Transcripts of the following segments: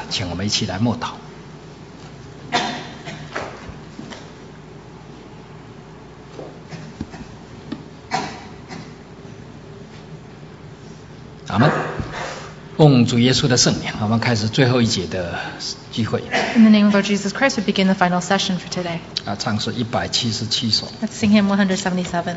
请我们一起来默祷。阿们。奉主耶稣的圣名，我们开始最后一节的聚会。 In the name of Lord Jesus Christ, we begin the final session for today. 唱诗177首。 Let's sing hymn 177.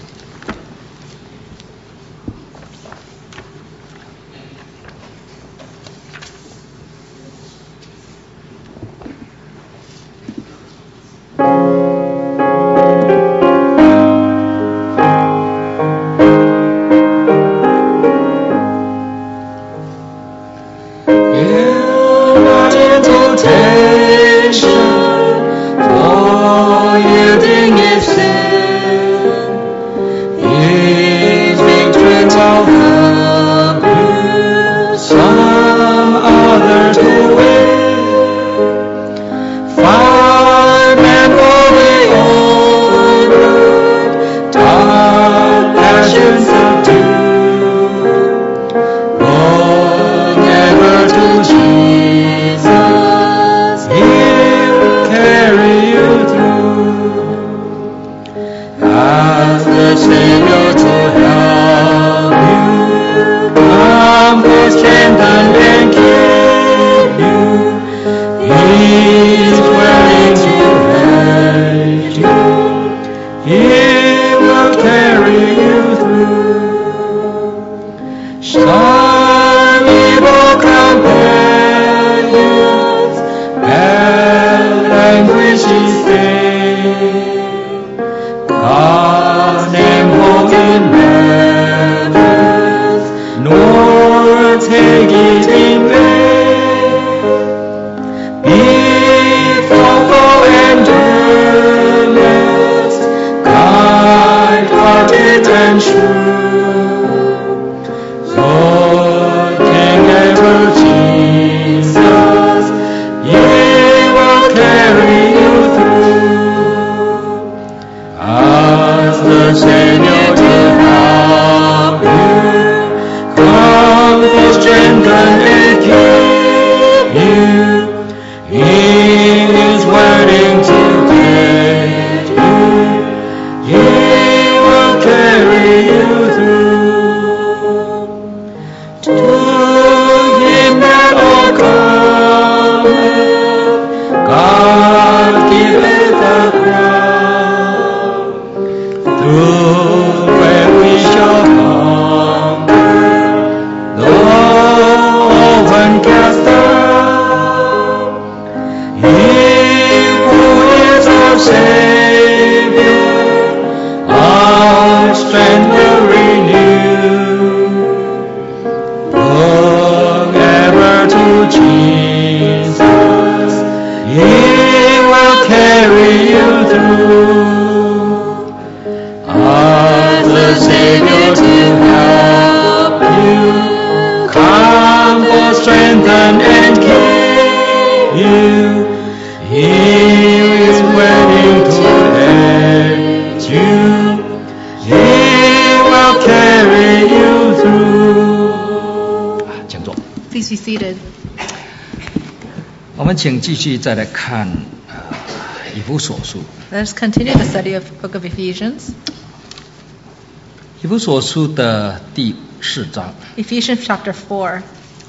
Please be seated. 我们请继续再来看以弗所书。 Let us continue the study of the book of Ephesians. 以弗所书的第4章。 Ephesians chapter 4.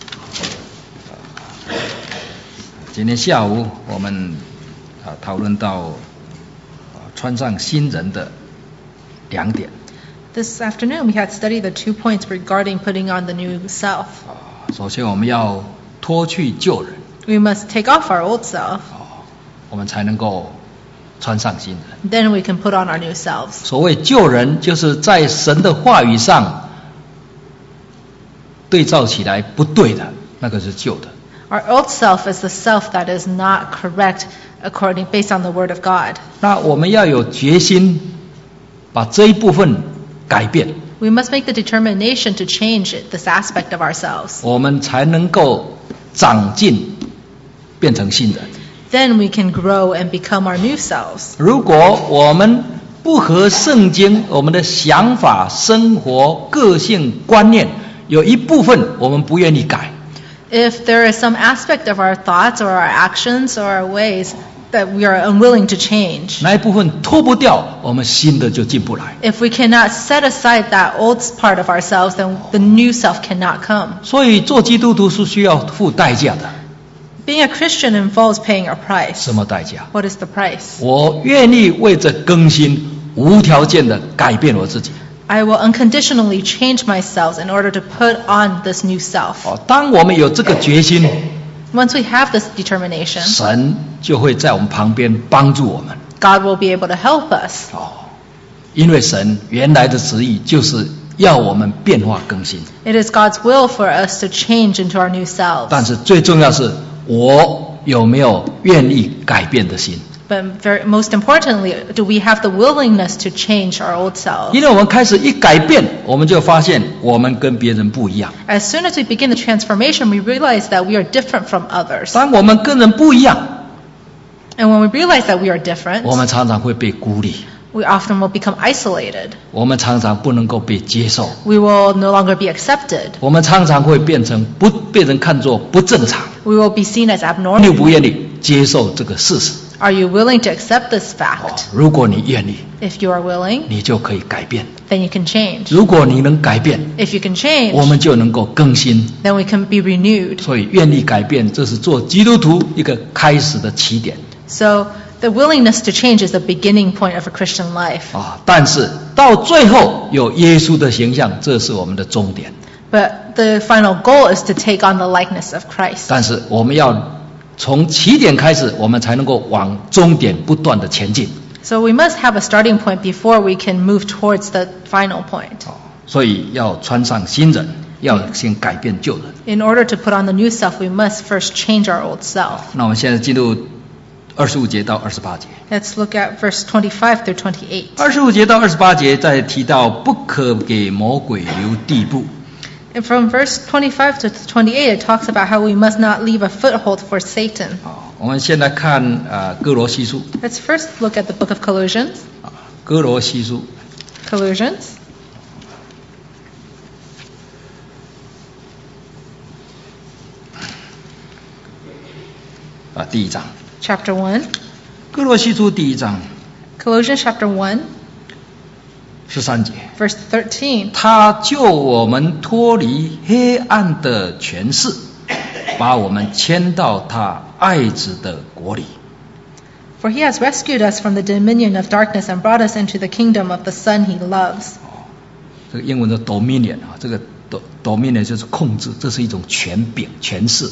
今天下午我们讨论到穿上新人的2点。 This afternoon we had studied the 2 points regarding putting on the new self. 首先我们要脱去旧人。 We must take off our old self. 我们才能够穿上新人。 Then we can put on our new selves. 所谓旧人，就是在神的话语上对照起来不对的，那个是旧的。 Our old self is the self that is not correct based on the word of God. 那我们要有决心把这一部分改变。 We must make the determination to change this aspect of ourselves. 我们才能够长进，变成新人。 Then we can grow and become our new selves. 如果我们不合圣经，我们的想法、生活、个性、观念有一部分我们不愿意改。 If there is some aspect of our thoughts or our actions or our ways that we are unwilling to change, 那一部分脱不掉，我们新的就进不来。 if we cannot set aside that old part of ourselves, then the new self cannot come. 所以做基督徒是需要付代价的。 Being a Christian involves paying a price. 什么代价？ What is the price? 我愿意为着更新，无条件的改变我自己。 I will unconditionally change myself in order to put on this new self. 当我们有这个决心， Once we have this determination, 神就会在我们旁边帮助我们。 God will be able to help us. 因为神原来的旨意就是要我们变化更新。 It is God's will for us to change into our new selves. 但是最重要是，我有没有愿意改变的心？ But most importantly, do we have the willingness to change our old selves? 因为我们开始一改变，我们就发现我们跟别人不一样。 As soon as we begin the transformation, we realize that we are different from others. 当我们跟人不一样， And when we realize that we are different, 我们常常会被孤立， we often will become isolated. 我们常常不能够被接受， We will no longer be accepted. 我们常常会变成被人看作不正常。 We will be seen as 你 abnormal. 不愿意接受这个事实？ Are you willing to accept this fact? 如果你愿意， If you are willing, 你就可以改变。 then you can change. 如果你能改变， If you can change, 我们就能够更新。 then we can be renewed. 所以愿意改变，这是做基督徒一个开始的起点。 So the willingness to change is the beginning point of a Christian life. 但是到最后有耶稣的形象，这是我们的终点。 But the final goal is to take on the likeness of Christ. 但是我们要从起点开始，我们才能够往终点不断的前进。 So we must have a starting point before we can move towards the final point. 所以要穿上新人，要先改变旧人。 In order to put on the new self, we must first change our old self. 那我们现在进入25节到28节。 Let's look at verse 25 through 28. 25节到28节再提到不可给魔鬼留地步。 And from verse 25 to 28, it talks about how we must not leave a foothold for Satan. 我们先来看哥罗西书。 Let's first look at the book of Colossians. 哥罗西书 Colossians. 第1章。 Chapter 1. 哥罗西书第1章 Colossians chapter 1, 13节。 verse 13. 他救我们脱离黑暗的权势，把我们迁到他爱子的国里。 For he has rescued us from the dominion of darkness and brought us into the kingdom of the Son he loves. 这个英文的 dominion 这个 dominion 就是控制，这是一种权柄、权势。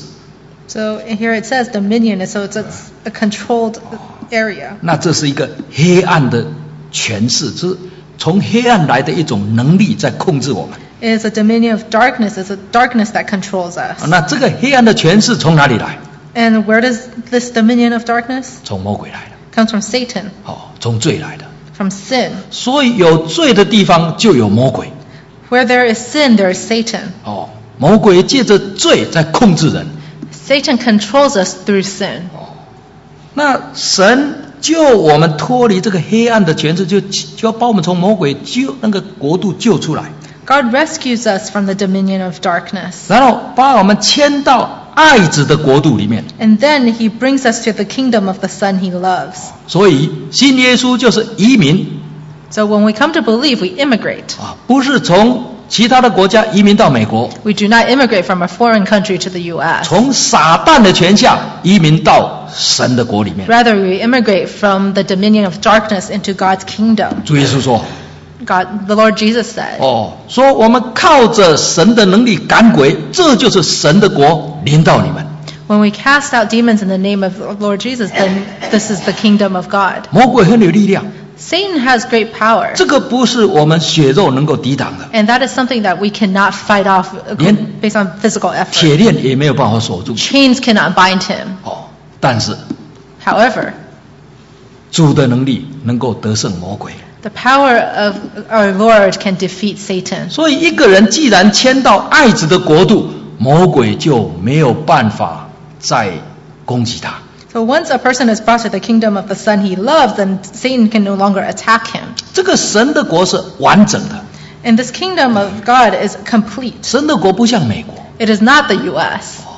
So here it says dominion, so it's a controlled area. 那这是一个黑暗的权势，是从黑暗来的一种能力在控制我们。 It is a dominion of darkness. It's a darkness that controls us. 那这个黑暗的权势从哪里来？ And where does this dominion of darkness? 从魔鬼来的， Comes from Satan, 从罪来的。 from sin. 所以有罪的地方就有魔鬼。 Where there is sin, there is Satan. 魔鬼借着罪在控制人。 Satan controls us through sin. 那神救我们脱离这个黑暗的权势，就要把我们从魔鬼那个国度救出来， God rescues us from the dominion of darkness. 然后把我们迁到爱子的国度里面。 And then he brings us to the kingdom of the Son he loves. 所以信耶稣就是移民， So when we come to believe, we immigrate. 不是从其他的国家移民到美国， We do not immigrate from a foreign country to the U.S. 从撒旦的权下移民到神的国里面。 Rather, we immigrate from the dominion of darkness into God's kingdom. 主耶稣说， The Lord Jesus said, 说我们靠着神的能力赶鬼，这就是神的国临到你们。 when we cast out demons in the name of the Lord Jesus, then this is the kingdom of God. 魔鬼很有力量， Satan has great power. 这个不是我们血肉能够抵挡的， And that is something that we cannot fight off based on physical effort. 铁链也没有办法锁住。 Chains cannot bind him. 但是 However, 主的能力能够得胜魔鬼。 the power of our Lord can defeat Satan. 所以一个人既然迁到爱子的国度，魔鬼就没有办法再攻击他。 So once a person is brought to the kingdom of the Son he loves, then Satan can no longer attack him. 这个神的国是完整的， And this kingdom of God is complete. 神的国不像美国， It is not the U.S.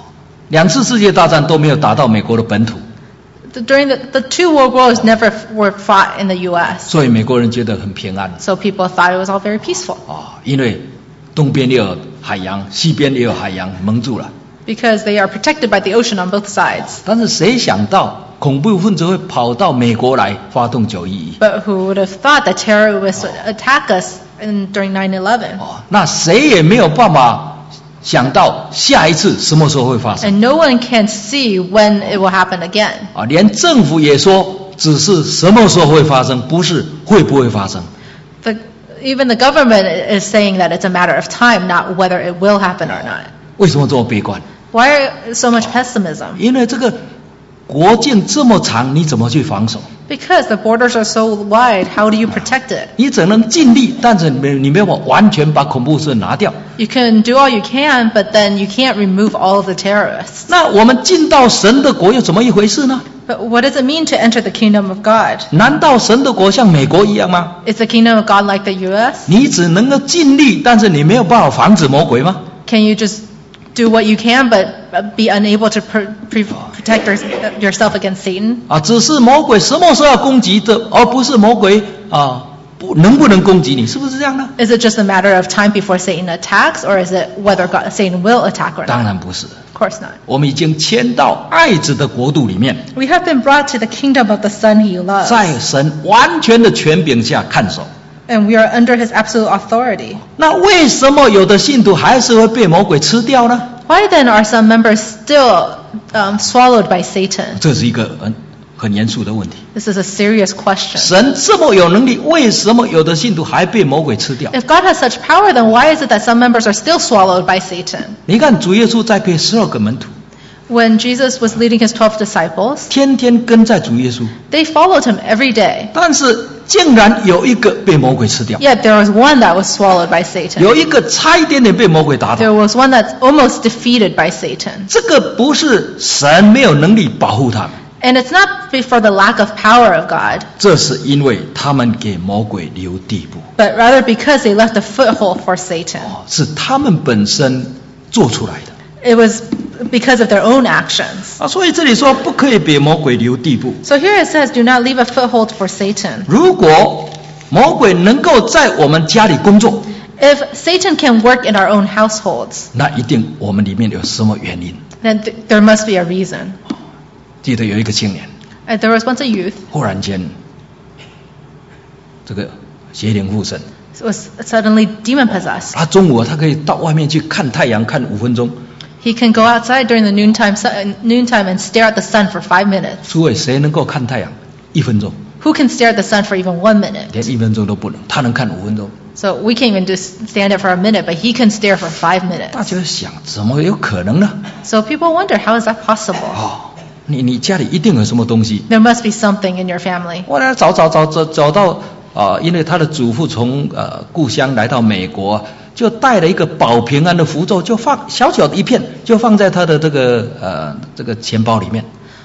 2次世界大战都没有打到美国的本土， During the two world wars never were fought in the U.S. 所以美国人觉得很平安 So people thought it was all very peaceful 因为东边也有海洋，西边也有海洋，蒙住了。 because they are protected by the ocean on both sides. 但是谁想到恐怖分子会跑到美国来发动911？ But who would have thought that terrorists would attack us during 9/11? 那谁也没有办法想到下一次什么时候会发生 And no one can see when it will happen again. 连政府也说只是什么时候会发生，不是会不会发生。 Even the government is saying that it's a matter of time, not whether it will happen or not. 为什么这么悲观？ Why so much pessimism? 因为这个国境这么长，你怎么去防守？ Because the borders are so wide, how do you protect it? 你只能尽力，但是你没有完全把恐怖分子拿掉。 You can do all you can, but then you can't remove all of the terrorists. 那我们进到神的国又怎么一回事呢？ But what does it mean to enter the kingdom of God? 难道神的国像美国一样吗？ Is the kingdom of God like the U.S.? 你只能够尽力，但是你没有办法防止魔鬼吗？ Can you just do what you can, but be unable to protect yourself against Satan? 只是魔鬼什么时候要攻击的，而不是魔鬼能不能攻击你，是不是这样呢？ Is it just a matter of time before Satan attacks, or is it whether Satan will attack or 当 not? 然不是， Of course not. 我们已经迁到爱子的国度里面， We have been brought to the kingdom of the Son He loves, 在神完全的权柄下看守。 and we are under His absolute authority. 那为什么有的信徒还是会被魔鬼吃掉呢？ Why then are some members still swallowed by Satan? 这是一个很严肃的问题。 This is a serious question. 神这么有能力，为什么有的信徒还被魔鬼吃掉？ If God has such power, then why is it that some members are still swallowed by Satan? 你看主耶稣在给12个门徒， When Jesus was leading His 12 disciples, 天天跟在主耶稣， they followed Him every day. 但是竟然有一个被魔鬼吃掉， Yet there was one that was swallowed by Satan. 有一个差一点点被魔鬼打倒。 There was one that's almost defeated by Satan. 这个不是神没有能力保护他们， And it's not for the lack of power of God, 这是因为他们给魔鬼留地步， but rather because they left a foothold for Satan. 是他们本身做出来的。 It was because of their own actions. 所以这里说不可以给魔鬼留地步。 So here it says, do not leave a foothold for Satan. 如果魔鬼能够在我们家里工作， If Satan can work in our own households, 那一定我们里面有什么原因。 then there must be a reason. 记得有一个青年， There was once a youth 忽然间这个邪灵附身， who was suddenly demon possessed. 他中午他可以到外面去看太阳看5分钟， He can go outside during the noontime and stare at the sun for 5 minutes. 诸位谁能够看太阳1分钟？ Who can stare at the sun for even 1 minute? 连1分钟都不能，他能看5分钟。 So we can't even just stand it for a minute, but he can stare for 5 大 minutes. 家想怎么有可能呢？ So people wonder, how is that possible? 你家里一定有什么东西。 There must be something in your family. 我来找到因为他的祖父从故乡来到美国，就带了一个保平安的符咒，就放小小的一片，就放在他的这个钱包里面。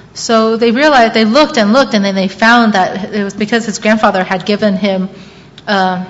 So they realized, they looked, and then they found that it was because his grandfather had given him a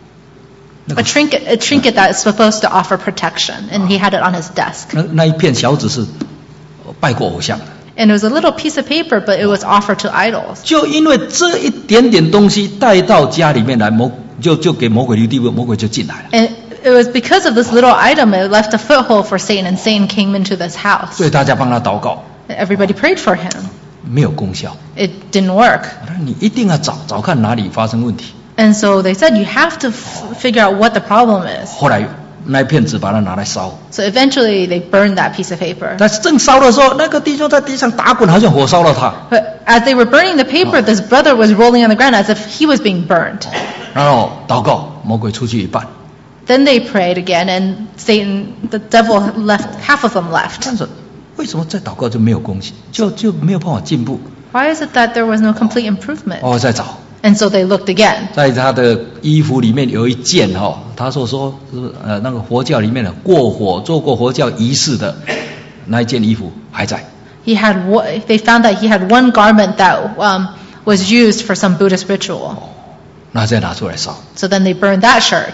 trinket that is supposed to offer protection, and he had it on his desk. 那一片小纸是拜过偶像的。 And it was a little piece of paper, but it was offered to idols. 就因为这一点点东西带到家里面来，就给魔鬼留地步，魔鬼就进来了。 And it was because of this little item, it left a foothold for Satan, and Satan came into this house. 所以大家帮他祷告， Everybody prayed for him. 没有功效。 It didn't work. 你一定要找看哪里发生问题。 And so they said, you have to figure out what the problem is. 后来那一片纸把它拿来烧， So eventually they burned that piece of paper. 但是正烧的时候，那个弟兄在地上打滚，好像火烧了他。 But as they were burning the paper, this brother was rolling on the ground as if he was being burned. 然后祷告，魔鬼出去一半。 Then they prayed again, and Satan, the devil left, half of them left. 但是为什么再祷告就没有功绩，就没有办法进步？ Why is it that there was no complete improvement? 再找， And so they looked again. 在他的衣服里面有一件他说那个佛教里面的做过佛教仪式的那一件衣服还在。 They found that he had one garment that was used for some Buddhist ritual. 那再拿出来烧。 So then they burned that shirt.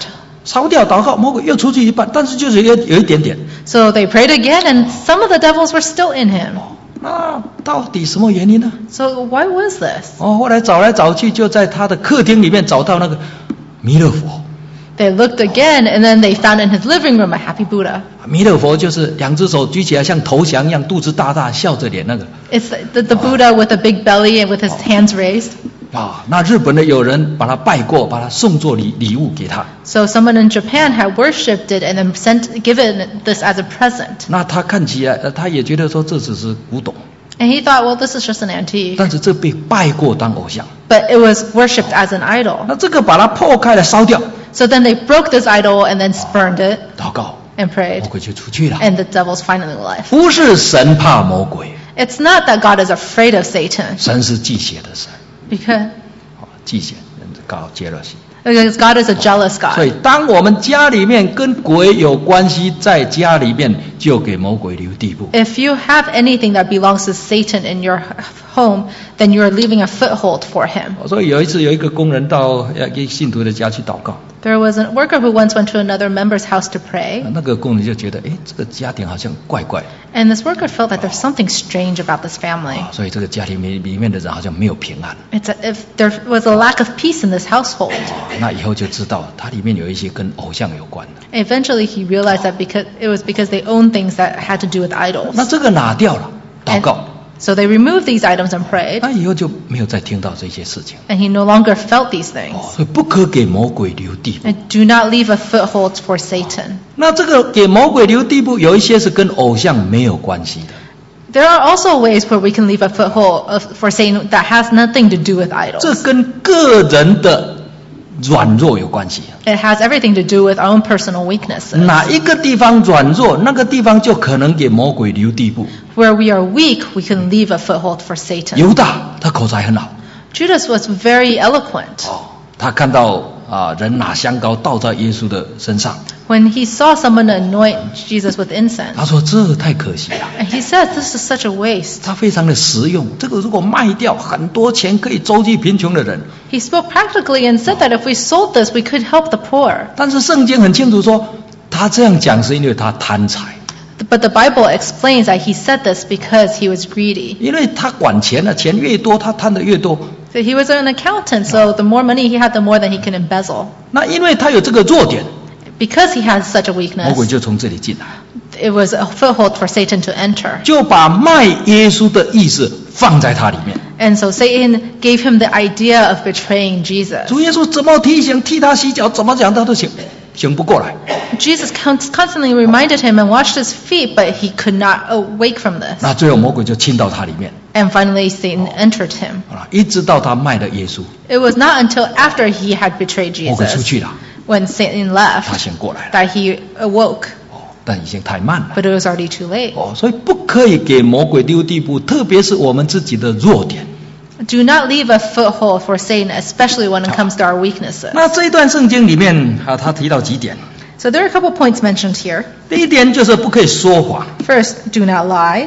烧掉祷告，魔鬼又出去一半，但是就是有一点点。 So they prayed again, and some of the devils were still in him. 那到底什么原因呢？ So why was this? 后来找来找去，就在他的客厅里面找到那个弥勒佛。 They looked again, and then they found in his living room a happy Buddha. 弥勒佛就是两只手举起来像投降一样，肚子大大，笑着脸那个。 It's the Buddha with a big belly and with his hands raised. 那日本的有人把他拜过，把他送作礼物给他。 So someone in Japan had worshipped it and then given this as a present. 那他看起来，他也觉得说这只是古董， And he thought, well, this is just an antique. 但是这被拜过当偶像。 But it was worshipped as an idol. 那这个把它破开了烧掉， So then they broke this idol and then burned it 祷告， and prayed. 魔鬼就出去了。 And the devils finally left. 不是神怕魔鬼， It's not that God is afraid of Satan. 神是忌邪的神， Because 忌邪搞结了心。 God is a jealous 所 God. 以当我们家里面跟鬼有关系，在家里面就给魔鬼留地步。 If you have anything that belongs to Satan in your home, then you are leaving a foothold for him. 所以有一次有一个工人到一个信徒的家去祷告， There was a worker who once went to another member's house to pray, 那个工人就觉得，这个家庭好像怪怪的， and this worker felt that there's something strange about this family. 所以这个家庭里面的人好像没有平安。 It's if there was a lack of peace in this household. 那以后就知道它里面有一些跟偶像有关的。 Eventually, he realized that because they owned things that had to do with idols. 那这个拿掉了，祷告， So they removed these items and prayed, 那以后就没有再听到这些事情。 and he no longer felt these things. 所以不可给魔鬼留地步。 And do not leave a foothold for Satan. 那这个给魔鬼留地步，有一些是跟偶像没有关系的， There are also ways where we can leave a foothold for Satan that has nothing to do with 这 idols. 跟个人的软弱有关系。 It has everything to do with our own personal weaknesses. 哪一个地方软弱，那个地方就可能给魔鬼留地步。 Where we are weak, we can leave a foothold for Satan. 犹大他口才很好， Judas was very eloquent. 他看到人拿香膏倒在耶稣的身上， When he saw someone anoint Jesus with incense, 他说这太可惜了， and he said, this is such a waste. 它非常的实用，这个如果卖掉很多钱，可以周济贫穷的人。 He spoke practically and said that if we sold this, we could help the poor. 但是圣经很清楚说，他这样讲是因为他贪财， But the Bible explains that he said this because he was greedy. 因为他管钱了，钱越多，他贪的越多。 So he was an accountant, so the more money he had, the more that he can embezzle. 那因为他有这个弱点， Because he has such a 魔 weakness, 鬼就从这里进来， it was a foothold for Satan to enter. 就把卖耶稣的意思放在他里面。 And so Satan gave him the idea of betraying Jesus. 主耶稣怎么提醒，替他洗脚，怎么讲他都醒不过来。 Jesus constantly reminded him and washed his feet, but he could not awake from this. 那最后魔鬼就进到他里面， And finally Satan entered him. 一直到他卖了耶稣， It was not until after he had betrayed 魔鬼出 Jesus, 去了， when Satan 他 left, 醒过来了， that he awoke. 但已经太慢了。 But it was already too late. 所以不可以给魔鬼丢地步，特别是我们自己的弱点。 Do not leave a foothold for Satan, especially when it comes to our weaknesses. 那这一段圣经里面他提到几点， So there are a couple points mentioned here. 第一点就是不可以说谎。 First, do not lie.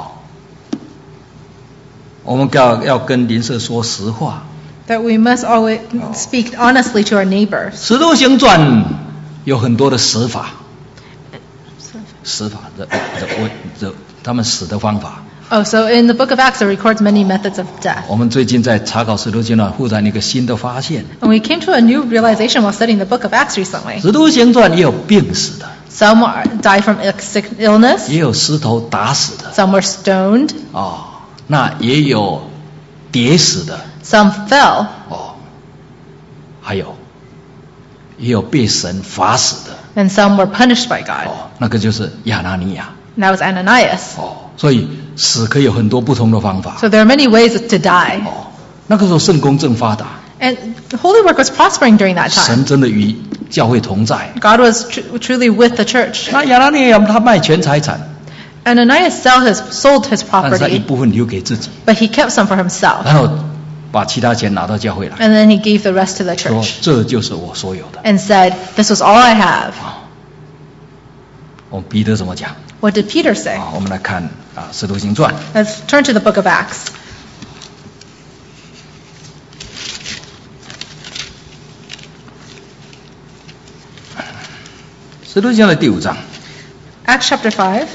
我们要跟邻舍说实话。 That we must always speak honestly to our neighbors. 使徒行传有很多的死法，他们死的方法。 Oh, so in the book of Acts, it records many methods of death. 我们最近在查考使徒行传，忽然一个新的发现， And we came to a new realization while studying the book of Acts recently. 使徒行传也有病死的， Some die from illness. 也有石头打死的， Some were stoned. 那也有跌死的， Some fell. 也有被神罚死的， And some were punished by God. 那个就是亚拿尼亚。 And that was Ananias. 所以死可以有很多不同的方法。 So there are many ways to die. 那个时候圣公正发达， And the Holy Work was prospering during that time. 神真的与教会同在。 God was truly with the church. 那亚拿尼亚他卖全财产， Ananias sold his 但是他一 property, 部分留给自己， but he kept some for himself. 然后把其他钱拿到教会来， And then he gave the rest to the 说 church 这就是我所有的。 and said, this was all I have. 我们彼得怎么讲？ What did Peter say? 我们来看使徒行传。 Let's turn to the book of Acts. 使徒行传的第5章 Acts chapter 5,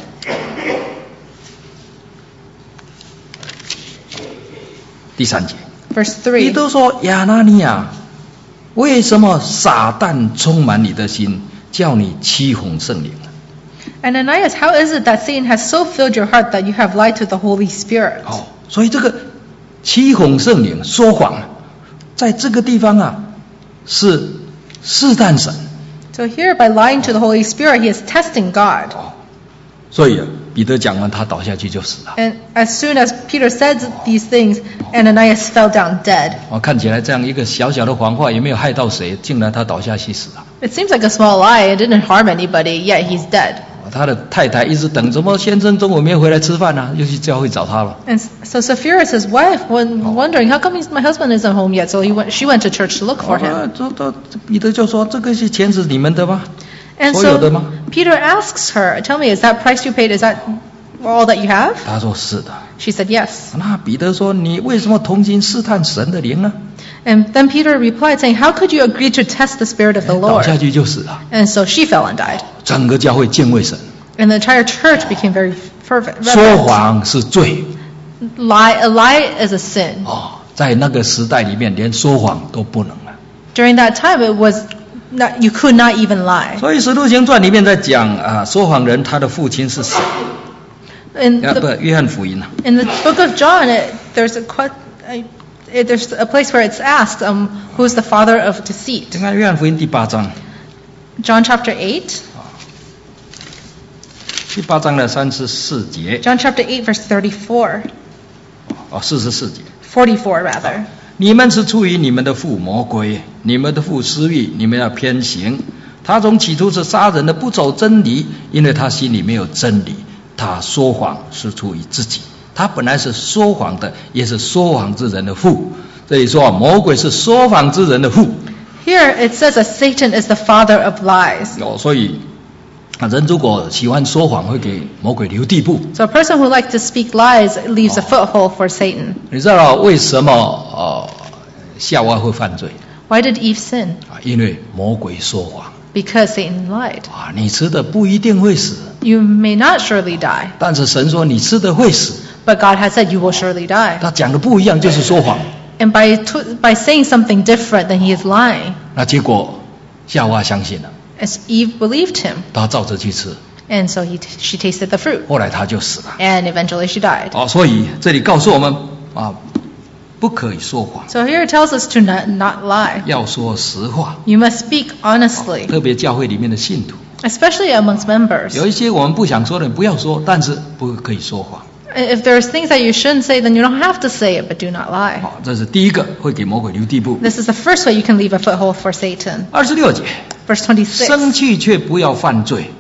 第3节， verse 彼 3. 得说：亚拿尼亚，为什么撒旦充满你的心，叫你欺哄圣灵？ Ananias, how is it that Satan has so filled your heart that you have lied to the Holy Spirit? 所以这个欺哄圣灵、说谎，在这个地方啊，是试探神。 So here, by lying to the Holy Spirit, he is testing God. 所以彼得讲完，他倒下去就死了。 And as soon as Peter said these things, Ananias fell down dead. 看起来这样一个小小的谎话也没有害到谁，竟然他倒下去死了。 It seems like a small lie. It didn't harm anybody, yet he's dead. 他的太太一直等，怎么先生中午没有回来吃饭呢？又去教会找他了。 And so Sapphira, his wife, was wondering, how come my husband isn't home yet? So she went to church to look for him. 彼得就说：“这个是钱是你们的吗？ And 所有的 so 吗？ Peter asks her, tell me, is that price you paid, is that all that you have? 他说：“是的。” She said, yes. 那彼得说：“你为什么同情试探神的灵呢？” And then Peter replied, saying, how could you agree to test the Spirit of the 倒下 Lord? 去就死了。 And so she fell and died. 整个教会敬畏神， And the entire church became very fervent. 说谎是罪 A lie is a sin. 在那个时代里面，连说谎都不能了。 During that time, it was not, you could not even lie. 所以《使徒行传》里面在讲说谎人他的父亲是谁？ In 不， the, 约翰福音啊， in the book of John, there's a place where it's asked, who's the father of deceit? 你看约翰福音第8章， John chapter 8. 第8章的34节， John chapter 8, verse 34. 44节。 44 rather. 你们是出于你们的父魔鬼，你们的父私欲，你们要偏行。他从起初是杀人的，不走真理，因为他心里没有真理。他说谎是出于自己，他本来是说谎的，也是说谎之人的父。这里说魔鬼是说谎之人的父。 Here it says that Satan is the father of lies. 所以人如果喜欢说谎，会给魔鬼留地步。 So a person who likes to speak lies leaves a foothold for Satan. 你知道为什么夏娃会犯罪？ Why did Eve sin? 因为魔鬼说谎。 Because Satan lied. 你吃的不一定会死， You may not surely die, 但是神说你吃的会死。 but God has said you will surely die. 他讲的不一样就是说谎。 And by saying something different, then he is lying. 那结果夏娃相信了， As Eve believed him, 她照着去吃， and so she tasted the fruit, 后来她就死了。 and eventually she died. 所以这里告诉我们不可以说谎， So here it tells us to not lie. 要说实话。 You must speak honestly, 特别教会里面的信徒， especially amongst members. 有一些我们不想说的不要说，但是不可以说谎。 If there's things that you shouldn't say, then you don't have to say it, but do not lie. 这是第一个会给魔鬼留地步。 This is the first way you can leave a foothold for Satan. 26节， Verse 26. 生气却不要犯罪，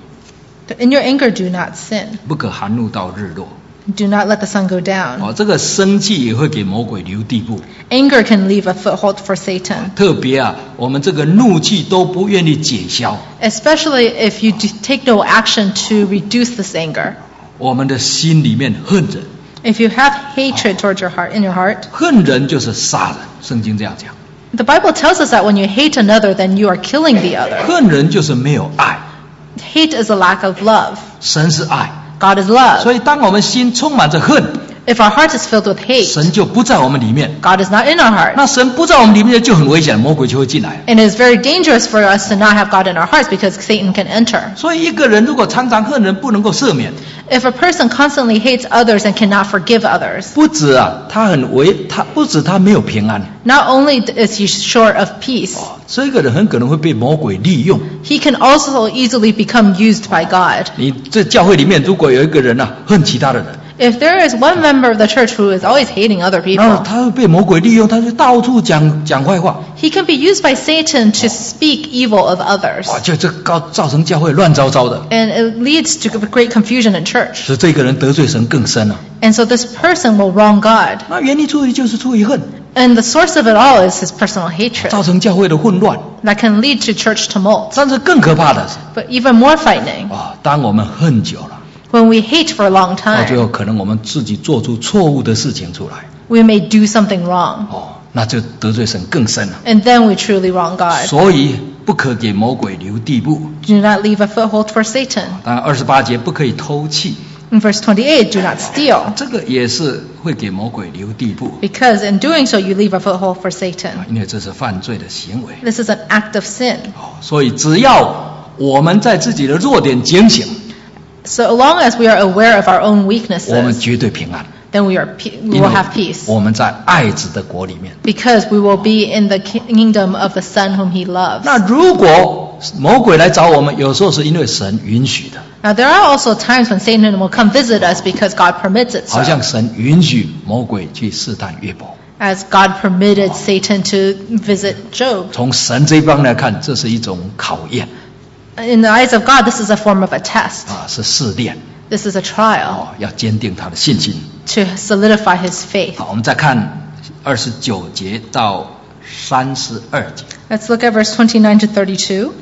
In your anger, do not sin. 不可含怒到日落。 Do not let the sun go down. 这个生气也会给魔鬼留地步。 Anger can leave a foothold for Satan, 特别我们这个怒气都不愿意解消， especially if you take no action to reduce this anger. 我们的心里面恨人， If you have hatred towards your heart, in your heart, 恨人就是杀人，圣经这样讲。 the Bible tells us that when you hate another, then you are killing the other. 恨人就是没有爱， Hate is a lack of love. 神是爱， God is love. 所以当我们心充满着恨， If our heart is filled with hate, 神就不在我们里面。 God is not in our heart. 那神不在我们里面就很危险，魔鬼就会进来。 And it is very dangerous for us to not have God in our hearts because Satan can enter. 所以一个人如果常常恨人，不能够赦免， If a person constantly hates others and cannot forgive others, 不止他没有平安， not only is he short of peace, 这个人很可能会被魔鬼利用。 he can also easily become used by God. 你这教会里面如果有一个人恨其他的人， If there is one member of the church who is always hating other 然后 people, 他会被魔鬼利用，他就到处讲坏话， he can be used by Satan to speak evil of others. 就这造成教会乱糟糟的， And it leads to great confusion in church. 使这个人得罪神更深了。 And so this person will wrong God. 那原因出于就是出于恨， And the source of it all is his personal hatred 造成教会的混乱。 that can lead to church tumult. 但是更可怕的是， But even more frightening, 当我们恨久了， when we hate for a long 到最后 time, 可能我们自己做出错误的事情出来。 we may do something wrong. 那就得罪神更深了。 And then we truly wrong God. 所以不可给魔鬼留地步。 Do not leave a foothold for Satan. 当然28节不可以偷窃， In verse 28, do not steal. 这个也是会给魔鬼留地步， Because in doing so, you leave a foothold for Satan. 因为这是犯罪的行为。 This is an act of sin. 所以只要我们在自己的弱点警醒， So long as we are aware of our own 我们 weaknesses, 绝对平安， then we will have peace. 我们在爱子的国里面。 Because we will be in the kingdom of the Son whom He loves. 那如果魔鬼来找我们，有时候是因为神允许的， Now there are also times when Satan will come visit us because God permits it 好像 so. 神允许魔鬼去试探约伯。 As God permitted Satan to visit Job. 从神这一方来看，这是一种考验 In the eyes of God, this is a form of a test. 是试炼 This is a trial 要坚定他的信心。 to solidify his faith. 好，我们再看29节到32节。 Let's look at verse 29 to 32.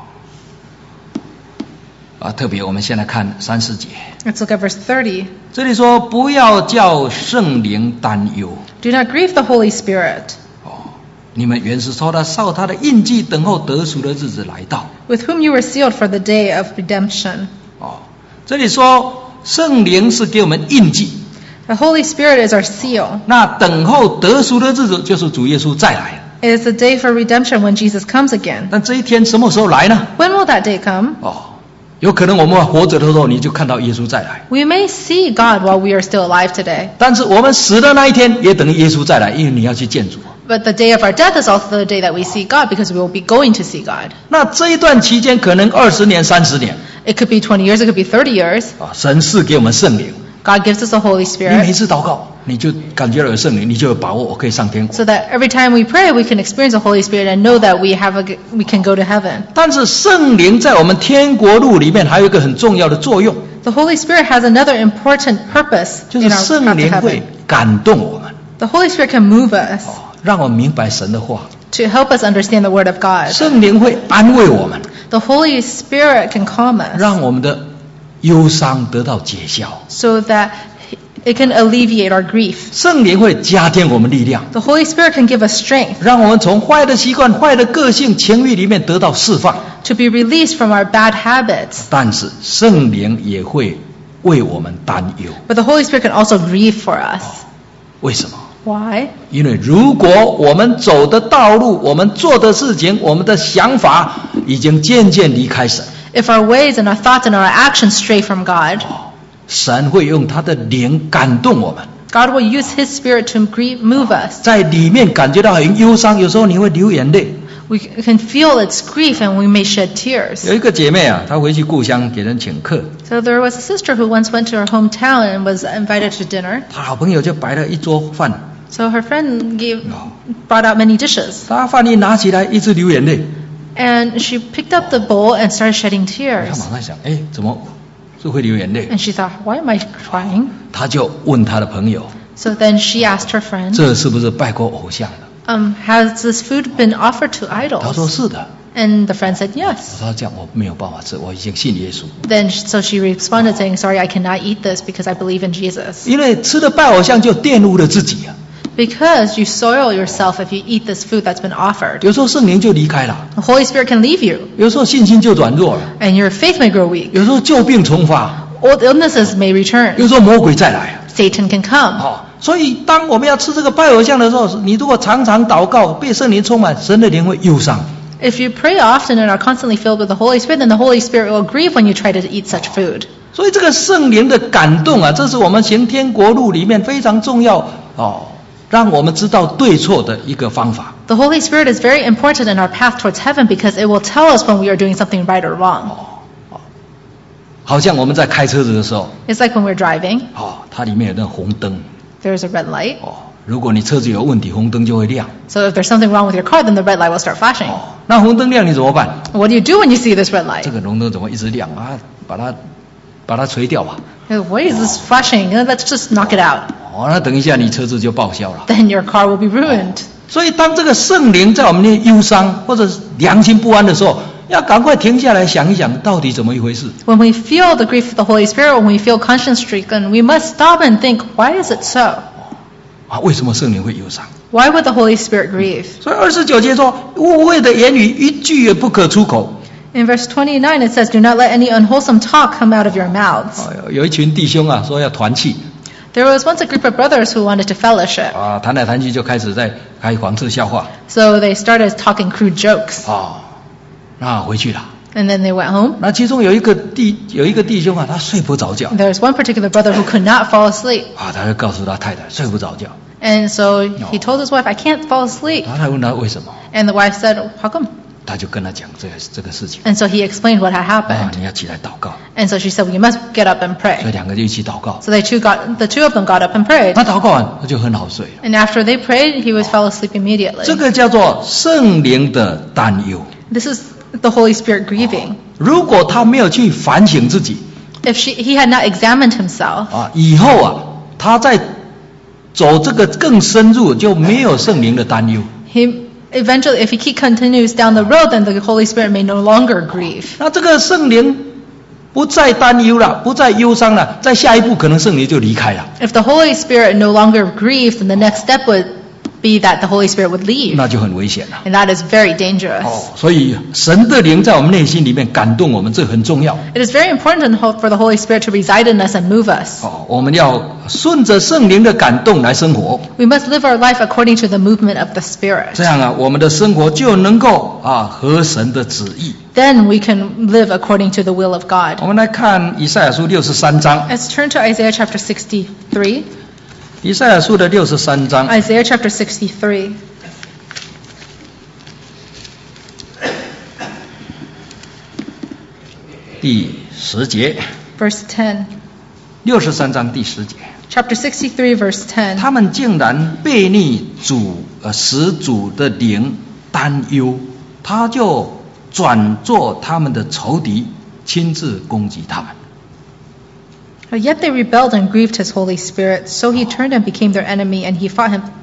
特别我们先来看30节， Let's look at verse 30. 这里说不要叫圣灵担忧。 Do not grieve the Holy Spirit, 你们原是受他造他的印记，等候得赎的日子来到。 with whom you were sealed for the day of redemption. 这里说圣灵是给我们印记， The Holy Spirit is our seal. 那等候得赎的日子就是主耶稣再来。 It is the day for redemption when Jesus comes again. 但这一天什么时候来呢？ When will that day come? 有可能我们活着的时候你就看到耶稣再来， We may see God while we are still alive today. 但是我们死的那一天也等于耶稣再来，因为你要去见主。 But the day of our death is also the day that we see God because we will be going to see God. 那这一段期间可能20年、30年， It could be 20 years, it could be 30 years. 神赐给我们圣灵， God gives us the Holy 你每 Spirit 次祷告，你就感觉到有圣灵，你就有把握，我可以上天国。 so that every time we pray, we can experience the Holy Spirit and know that we can go to heaven. 但是圣灵在我们天国路里面还有一个很重要的作用， The Holy Spirit has another important purpose 就 in 是 our 圣 path to 灵 heaven. 会感动我们， The Holy Spirit can move us 让我们明白神的话。 to help us understand the Word of God. 圣灵会安慰我们， The Holy Spirit can calm us 让我们的忧伤得到解消。 so that it can alleviate our grief. 圣灵会加添我们力量， The Holy Spirit can give us strength 让我们从坏的习惯、坏的个性、情欲里面得到释放。 to be released from our bad habits. 但是圣灵也会为我们担忧， But the Holy Spirit can also grieve for us. 为什么？ Why? 因为如果我们走的道路、我们做的事情、我们的想法已经渐渐离开神， If our ways and our thoughts and our actions stray from God, 神会用他的灵感动我们， God will use His Spirit to move us. 在里面感觉到很忧伤，有时候你会流眼泪。 We can feel its grief and we may shed tears. 有一个姐妹啊，她回去故乡给人请客， So there was a sister who once went to her hometown and was invited to dinner. 她好朋友就摆了一桌饭， So her friend brought out many dishes. 她饭一拿起来一直流眼泪， And she picked up the bowl and started shedding 她 tears. 马上想，怎么是会流眼泪？ And she thought, why am I crying? 她就问她的朋友， So then she asked her friend, 这是不是拜过偶像的？ has this food been offered to 她说 idols? 是的。 And the friend said, yes. 我说这样我没有办法吃，我已经信耶稣。 Then so she responded saying, sorry, I cannot eat this because I believe in Jesus. 因为吃了拜偶像就玷污了自己啊。 Because you soil yourself if you eat this food that's been offered. 有时候圣灵就离开了， The Holy Spirit can leave you 有时候信心就软弱了， and your faith may grow weak. 有时候旧病重发， Old illnesses may return. 有时候魔鬼再来。 Satan can come. 所以当我们要吃这个拜偶像的时候，你如果常常祷告，被圣灵充满，神的灵会忧伤。 If you pray often and are constantly filled with the Holy Spirit, then the Holy Spirit will grieve when you try to eat such food. 所以这个圣灵的感动啊，这是我们行天国路里面非常重要让我们知道对错的一个方法。 The Holy Spirit is very important in our path towards heaven because it will tell us when we are doing something right or wrong. 好像我们在开车子的时候， It's like when we're driving, 它里面有那红灯， there's a red light. 如果你车子有问题，红灯就会亮。 So if there's something wrong with your car, then the red light will start flashing. 那红灯亮你怎么办？ What do you do when you see this red light? 这个红灯怎么一直亮啊？把它锤掉吧。 Why is this flashing? Let's just knock it out. 那等一下你车子就报销了。 Then your car will be ruined. 所以当这个圣灵在我们的忧伤或者良心不安的时候，要赶快停下来想一想，到底怎么一回事。 When we feel the grief of the Holy Spirit, when we feel conscience stricken, we must stop and think, why is it so? 为什么圣灵会忧伤？ Why would the Holy Spirit grieve? 所以29节说，污秽的言语一句也不可出口。 In verse 29 it says, "Do not let any unwholesome talk come out of your mouths." 有一群弟兄啊，说要团契 There was once a group of brothers who wanted to fellowship. 啊，谈来谈去就开始在开黄色笑话 So they started talking crude jokes. 啊，那回去了。 And then they went home. 那其中有一个弟兄啊，他睡不着觉 There's one particular brother who could not fall asleep. 啊，他就告诉他太太睡不着觉。 And so he told his wife, "I can't fall asleep." 他问他为什么， And the wife said, "How come?" 他就跟他讲这个事情 And so he explained what had 啊， happened. 你要起来祷告。 And so she said, "Well, you must get up and 所以 pray." 两个就一起祷告。 So the two of them got up and prayed. 他祷告完，他就很好睡了。 And after they prayed, he fell asleep 这 immediately. 个叫做圣灵的担忧。 This is the Holy Spirit grieving. 如果他没有去反省自己 If he had not examined himself, 啊，以后啊，他在走这个更深入，就没有圣灵的担忧。 eventually, if he continues down the road, then the Holy Spirit may no longer grieve. 那这个圣灵不再担忧了，不再忧伤了，在下一步可能圣灵就离开了， If the Holy Spirit no longer grieves, then the next step would be that the Holy Spirit would leave. 那就很危险了。 And that is very dangerous. 所以神的灵在我们内心里面感动我们，这很重要。 It is very important for the Holy Spirit to reside in us and move us. 我们要顺着圣灵的感动来生活， We must live our life according to the movement of the Spirit. 这样啊，我们的生活就能够合神的旨意。 Then we can live according to the will of God. 我们来看以赛亚书63章， Let's turn to Isaiah chapter 63. 以赛亚书的63章 Isaiah chapter 63. 第10节 Verse 10. ，63章第10节， Chapter 63, verse 10. 他们竟然背逆始祖的灵担忧，他就转作他们的仇敌，亲自攻击他们。 Yet they rebelled and grieved his Holy Spirit. So he turned and became their enemy, and he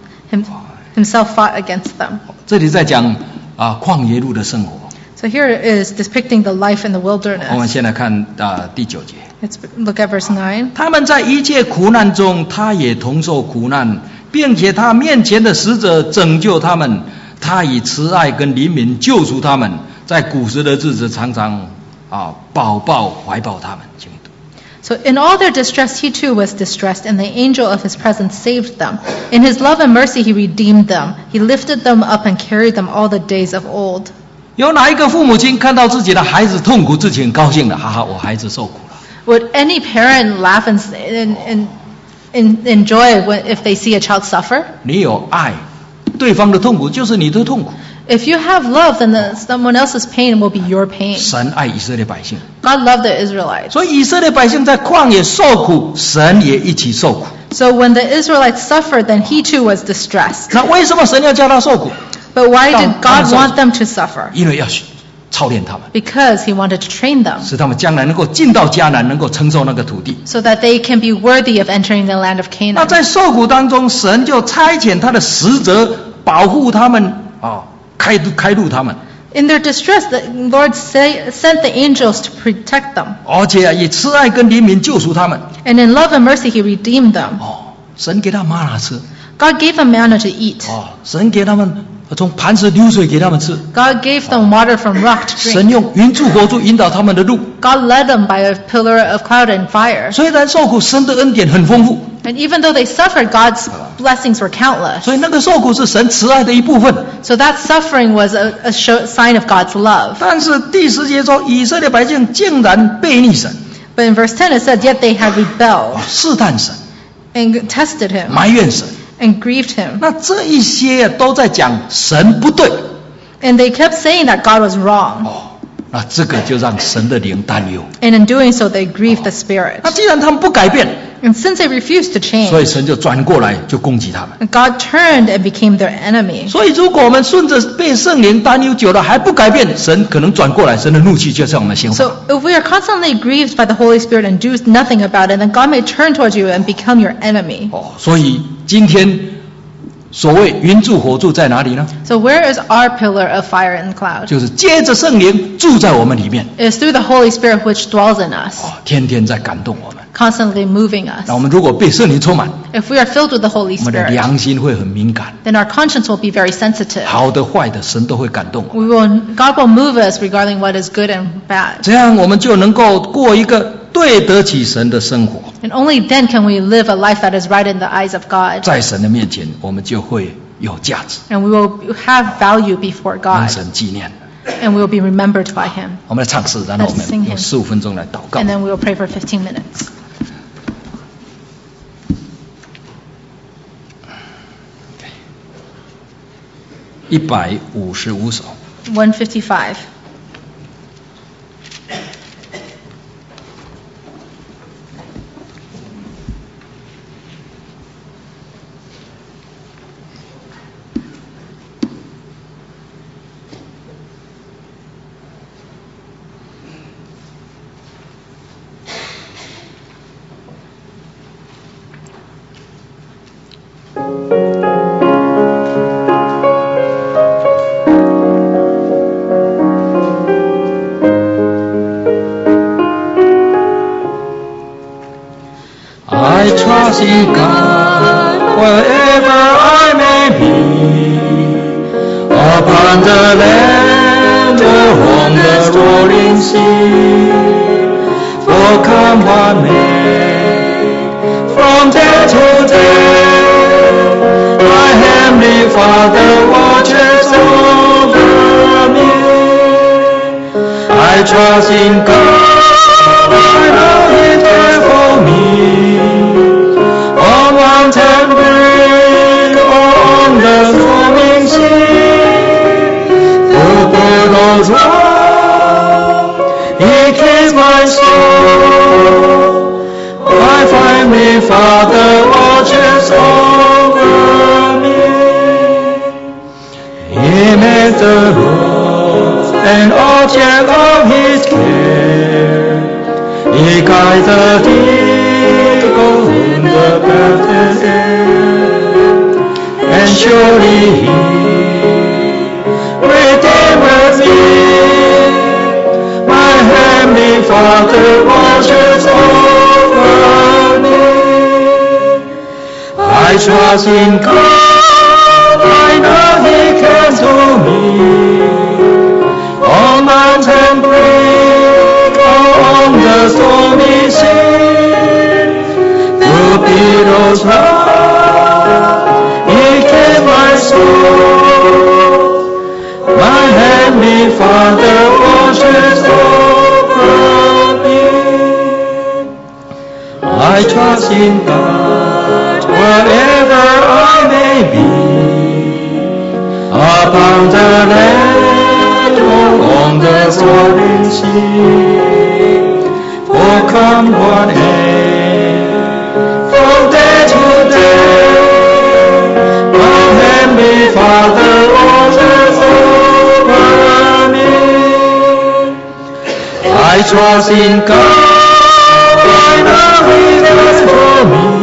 himself fought against them. 这里在讲旷野路的生活。 So here it is depicting the life in the 我们 wilderness. 先来看第9节。 Let's look at verse 9. 他们在一切苦难中，他也同受苦难，并且他面前的使者拯救他们，他以慈爱跟怜悯救赎他们，在古时的日子常常怀抱他们。请读。 So in all their distress he too was distressed, and the angel of his presence saved them. In his love and mercy he redeemed them. He lifted them up and carried them all the days of old. 有哪一个父母亲看到自己的孩子痛苦，自己很高兴的？哈哈，我孩子受苦了。 Would any parent laugh and enjoy if they see a child suffer? 你有爱，对方的痛苦就是你的痛苦。 If you have love, then someone else's pain will be your pain. 神爱以色列百姓， God loved the Israelites. 所以以色列百姓在旷野受苦，神也一起受苦。 So when the Israelites suffered, then he too was distressed. 那为什么神要叫他受苦？ But why did God want them to suffer? 因为要操练他们， Because he wanted to train them 使他们将来能够进到迦南，能够承受那个土地。 so that they can be worthy of entering the land of 那 Canaan. 在受苦当中，神就差遣他的使者保护他们，开路他们， In their distress, the Lord sent the angels to protect them. 而且以慈爱跟怜悯救赎他们。 And in love and mercy, he redeemed them. 神给他玛拿吃， God gave them manna to eat. 神给他们从磐石流水给他们吃， God gave them water from rock to 神 drink. 用云柱火柱引导他们的路。 God led them by a pillar of cloud and fire. 虽然受苦，神的恩典很丰富， And even though they suffered, God's blessings were countless. 所以那个受苦是神慈爱的一部分。 So that suffering was a sign of God's love. 但是第10节说，以色列百姓竟然背逆神， But in verse 10 it said, "Yet they had rebelled 试探神， and tested him 埋怨神。 and grieved him." 那这一些都在讲神不对。 And they kept saying that God was wrong. 那这个就让神的灵担忧。 And in doing so, they grieved the Spirit. 那既然他们不改变， And since they refused to 所以 change, 神就转过来就攻击他们。 God turned and became their enemy. 所以如果我们顺着被圣灵担忧久了还不改变，神可能转过来，神的怒气就向我们兴奋。 So if we are constantly grieved by the Holy Spirit and do nothing about it, then God may turn towards you and become your enemy. 所以今天所谓云柱火柱在哪里呢？ So where is our pillar of fire and cloud? 就是接着圣灵住在我们里面， It is through the Holy Spirit which dwells in us. 天天在感动我们。 constantly moving 那 us. 我们如果被圣灵充满， If we are filled with the Holy 我们的 Spirit, 良心会很敏感， then our conscience will be very sensitive. 好的坏的神都会感动我们。 God will move us regarding what is good and bad. 这样我们就能够过一个对得起神的生活， And only then can we live a life that is right in the eyes of God. 在神的面前我们就会有价值， And we will have value before 让 God. 神纪念。 And we will be remembered by Him. 我们来唱诗，然后我 Let's sing 们用 hymn. 15分钟来祷告 And。then we will pray for 15 minutes. 155首。 155. I trust in God wherever I may be, upon the land or on the rolling sea. For come what may, from day to day, my heavenly Father watches over me. I trust in God, I know He cares for me. On mountain brink or on the storming sea, the billows roll, He keeps my soul. My heavenly Father watches over me. He makes the roads an object of His care. He guides the eagle in the path's air, and surely He redeems me. My heavenly Father watches over me. I trust in God, I know He cares for me. On mountain brink or on the stormy sea, the billows roll, He keeps my soul. My heavenly Father watches over me. I trust in God wherever I may be, upon the land or on the stormy sea. For come what may, from day to day, my heavenly Father watches over me. I trust in God, I know He cares for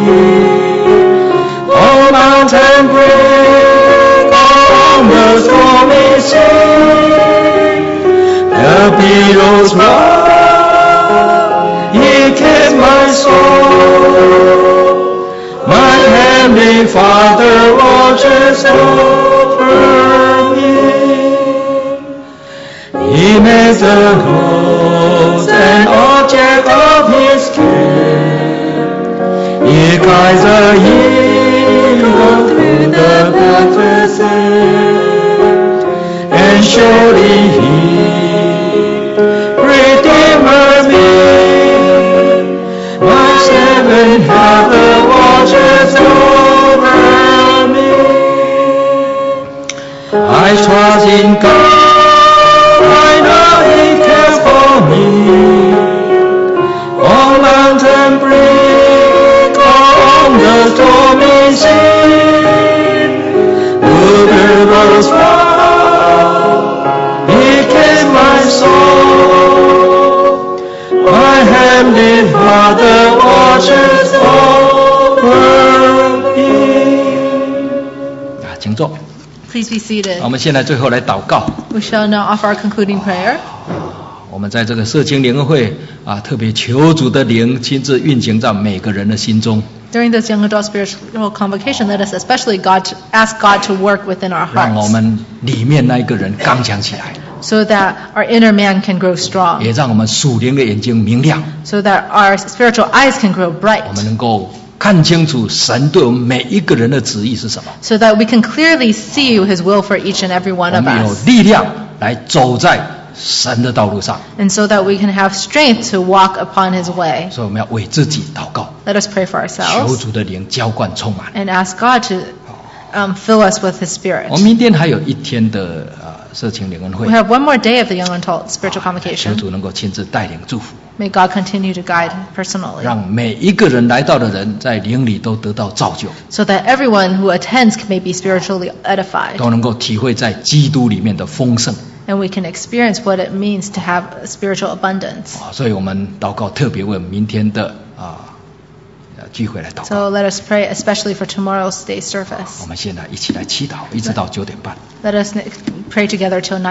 me. On mountain brink or on the stormy sea, the billows roll, He keeps my soul. My heavenly Father watches over me. He makes the roads an object of His care. He guides the eagle through the pathless air, and surely He redeems me. My heavenly Father watches over me. I trust in God, I know He cares for me. On mountain brink or on the stormy sea, the billows roll, He keeps my soul. My heavenly Father watches over me. 请坐。 Please be seated. 我们现在最后来祷告。 We shall now offer our concluding prayer. 我们在这个社青联合会特别求主的灵亲自运行在每个人的心中。 During this young adult spiritual convocation, let us especially ask God to work within our 让我 hearts 们里面那一个人刚强起来， so that our inner man can grow strong, 也让我们属灵的眼睛明亮， so that our spiritual eyes can grow 我 bright, 们能够看清楚神对我们每一个人的旨意是什么， so that we can clearly see His will for each and every one 我 of 们有 us, 力量来走在神的道路上， and so that we can have strength to walk upon His way. 所以我们要为自己祷告， Let us pray for 求 ourselves 主的灵浇灌充满。 and ask God to fill us with His Spirit. 我们明天还有一天的社青联合会 We，have one more day of the young adult spiritual 求 convocation. 主能够亲自带领祝福， May God continue to guide personally, 让每一个人来到的人在灵里都得到造就， so that everyone who attends may be spiritually edified, 都能够体会在基督里面的丰盛。 and we can experience what it means to have a spiritual abundance. 所以我们祷告特别为明天的聚会来祷告。 So let us pray especially for tomorrow's day service. 我们现在一起来祈祷，一直到9点半。 Let us pray together till 9.